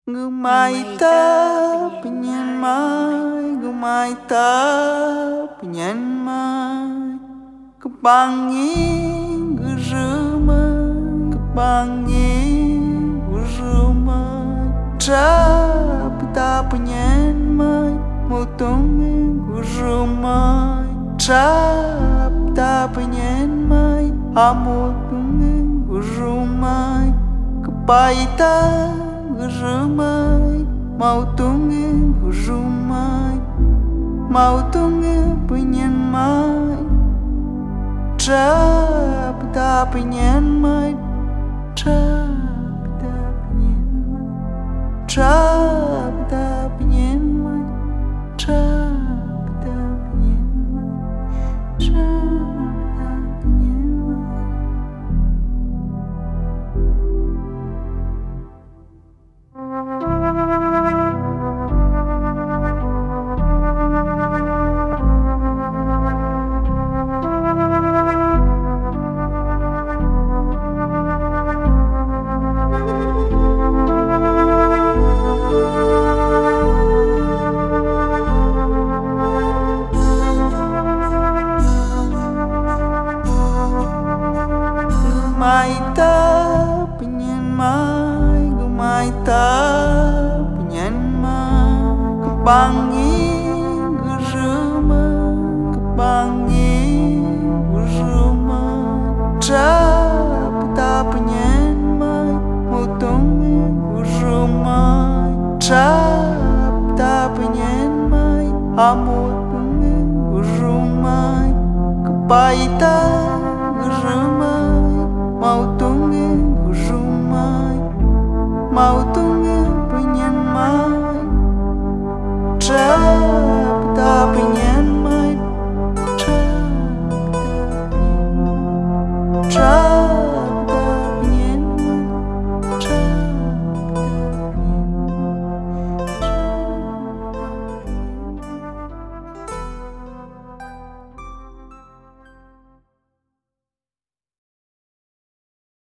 Gumaita penyan mai, gumaita penyan mai, kepangi geruma, kepangi geruma, trapta penyan mai, motong geruma, trapta penyan mai, amotong geruma, kepaita gerumai, mau tunggu gerumai, mau tunggu penyan mai, trapta penyan mai, trapta penyan mai, trapta penyan mai, trapta penyan mai, trapta penyan mai. Gumaita penyan mai, gumaita penyan mai, kepangi geruma, kepangi geruma, trapta penyan mai, motong geruma, trapta penyan mai, amotong geruma, kepaita